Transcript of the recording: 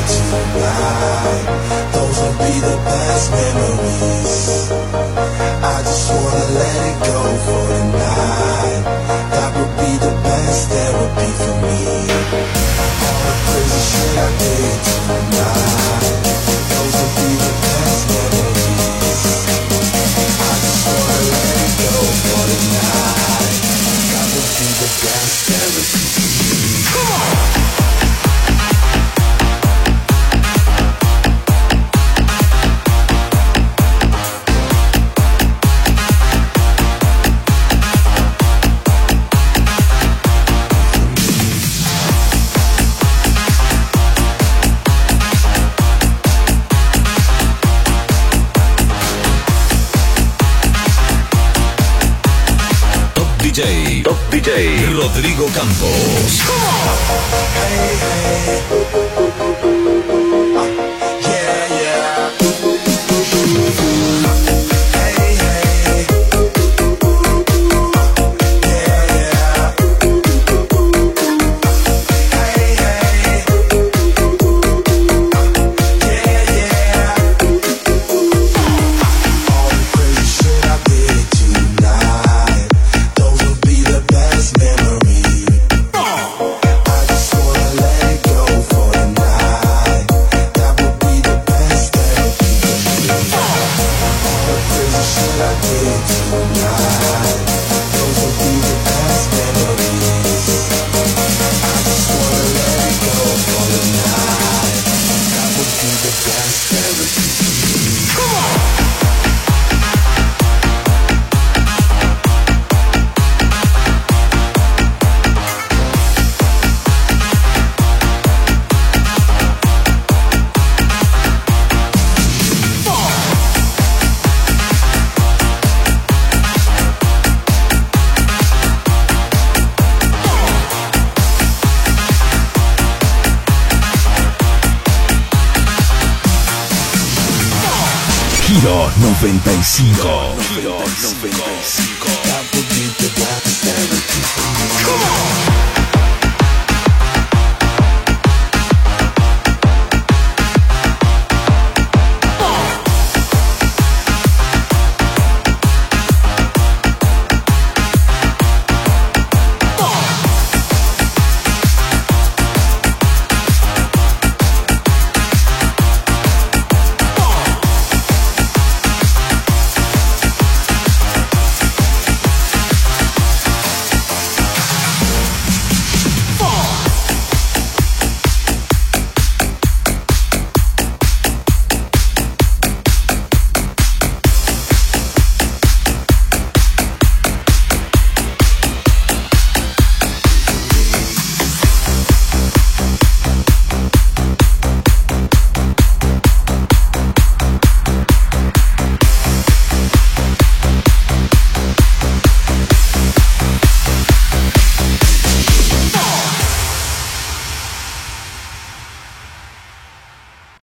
tonight. Those will be the best memories. I just wanna let it go for the night. That would be the best therapy for me. All the crazy shit I did tonight. Those will be the best memories. I just wanna let it go for the night. That would be the best therapy for me. Come on! Top DJ Rodrigo Campos. Hey, hey. Yeah, yeah. Hey, hey. Yeah, yeah. Hey, hey. Yeah, yeah. All the crazy shit I did tonight. Those will be the best memories. I just wanna let it go for the night. That would be the best therapy for me. All the crazy shit I did tonight. Those will be the best memories. I just wanna let it go for the night. That would be the best therapy for me. Come on! Giro 95. Giro 95. That would be the best therapy for me. Come on!